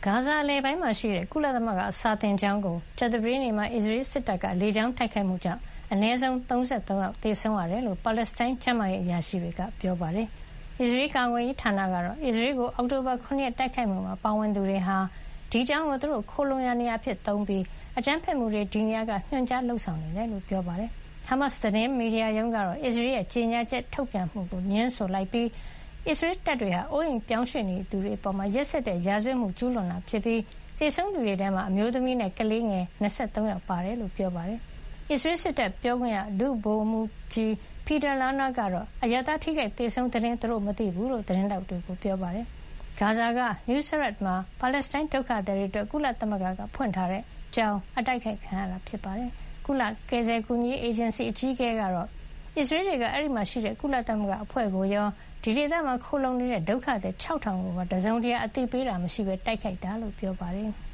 ဂါဇာအလယ်ပိုင်းမှာရှိတဲ့ကုလသမဂ္ဂစာသင်ကျောင်းကိုကြာသပတေးနေ့မှာအစ္စရေးစစ်တပ်ကလေကြောင်းတိုက်ခိုက်မှုကြောင့်အနည်းဆုံး33ယောက်သေဆုံးရတယ်လို့ပါလက်စတိုင်းကျန်းမာရေးအရာရှိတွေကပြောပါတယ်။အစ္စရေးကာကွယ်ရေးဌာနကတော့အစ္စရေးကိုအောက်တိုဘာ9ရက်တိုက်ခိုက်မှုမှာပါဝင်သူတွေဟာဒီကျောင်းကိုသူတို့ခိုလုံရနေရာဖြစ်သုံးပြီးအကြမ်းဖက်မှုတွေဒီနေရာကညွှန်ကြားလှုပ်ဆောင်နေတယ်လို့ပြောပါတယ်။ ဟာမတ်စ်သတင်းမီဒီယာရုံးကတော့အစ္စရေးရဲ့ကြေညာချက်ထုတ်ပြန်မှုကိုငြင်းဆိုလိုက်ပြီးအစ္စရေးတပ်တွေဟာအိုးအိမ်ပြောင်းရွှေ့နေသူတွေအပေါ်ရက်စက်တဲ့ရာဇဝတ်မှုကျူးလွန်တာဖြစ်ပြီးသေဆုံးသူတွေထဲမှာအမျိုးသမီးနဲ့ကလေးငယ်23ယောက်ပါတယ်လို့ပြောပါတယ်။အစ္စရေးစစ်တပ်ပြောခွင့်ရဒုဗိုလ်မှူးကြီးပီတာလာနာကတော့အရပ်သားထိခိုက်သေဆုံးသတင်းသူတို့မသိဘူးလို့သတင်းတောက်တွေကိုပြောပါတယ်။ဂါဇာကနယူးဆရတ်မှာပါလက်စတိုင်းဒုက္ခသည်တွေအတွက်ကုလသမဂ္ဂကဖွင့်ထားတဲ့ကျောင်းအတိုက်ခိုက်ခံရတာဖြစ်ပါတယ်။ကုလကယ်ဆယ်ကူညီရေးအေဂျင်စီအကြီးအကဲကတော့အစ္စရေးတွေကအဲဒီမှာရှိတဲ့ကုလသမဂ္ဂအဖွဲ့ကိုရောဒီဒေသမှာခိုလုံနေတဲ့ဒုက္ခသည် 6,000 ကိုပါတစုံတရာအသိပေးတာမရှိဘဲတိုက်ခိုက်တာလို့ပြောပါတယ်။